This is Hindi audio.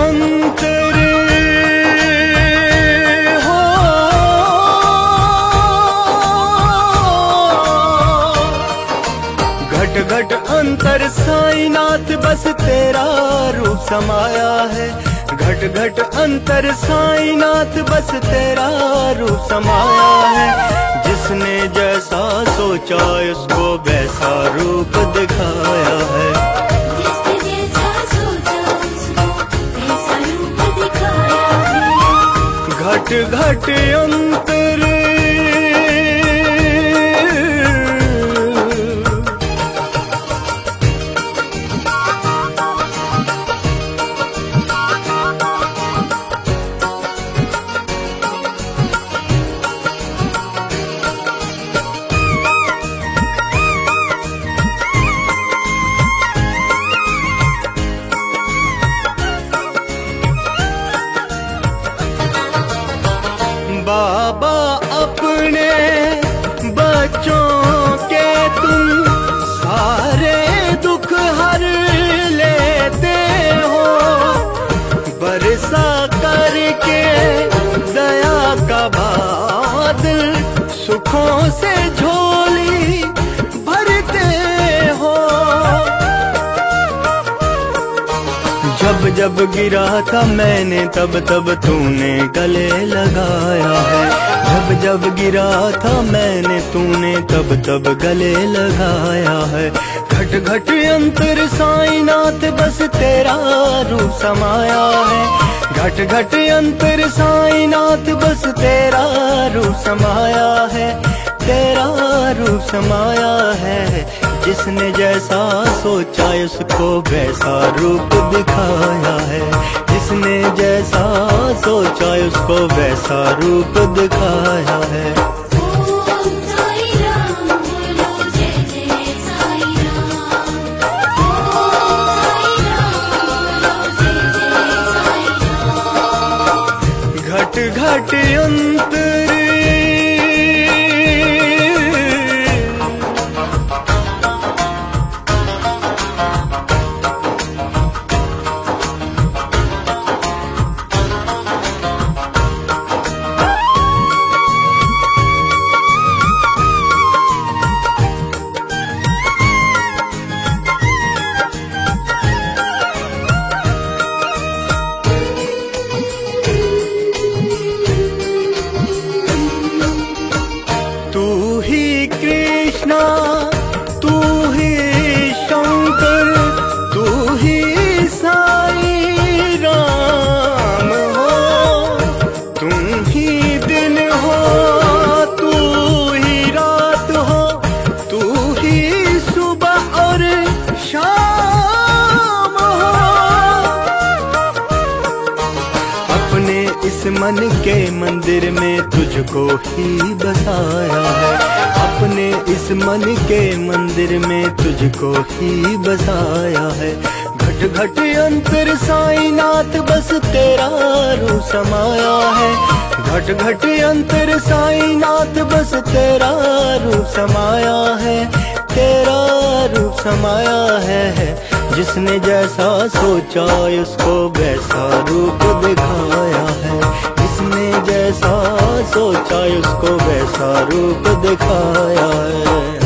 अंतर हो, घट घट अंतर साईनाथ बस तेरा रूप समाया है। घट घट अंतर साईनाथ बस तेरा रूप समाया है। जिसने जैसा सोचा उसको वैसा रूप दिखाया है। जिसने जैसा सोचा उसको वैसा रूप दिखाया है। घट घट अंतर बाबा अपने बच्चों के तुम सारे दुख हर लेते हो। बरसा करके दया का बादल सुखों से झोली भरते हो। जब जब गिरा था मैंने तब तब तूने गले लगाया है। जब जब गिरा था मैंने तूने तब तब गले लगाया है। घट घट अंतर साईनाथ बस तेरा रूप समाया है। घट घट अंतर साईनाथ बस तेरा रूप समाया है। तेरा रूप समाया है। जिसने जैसा सोचा उसको वैसा रूप दिखाया है। जिसने जैसा सोचा उसको वैसा रूप दिखाया है। ओम साई राम बोलो जय जय साई राम। ओम साई राम बोलो जय जय साई राम। घट घट अंतर कृष्णा तू ही शंकर तू ही साई राम हो। तुम ही दिन हो तू ही रात हो तू ही सुबह और शाम हो। अपने इस मन के मंदिर में तुझको ही बसाया है। अपने इस मन के मंदिर में तुझको ही बसाया है। घट घट अंतर साईनाथ बस तेरा रूप समाया है। घट घट अंतर साईनाथ बस तेरा रूप समाया है। तेरा रूप समाया है। जिसने जैसा सोचा उसको वैसा रूप दिखाया है। जिसने जैसा सोचा उसको वैसा रूप दिखाया है।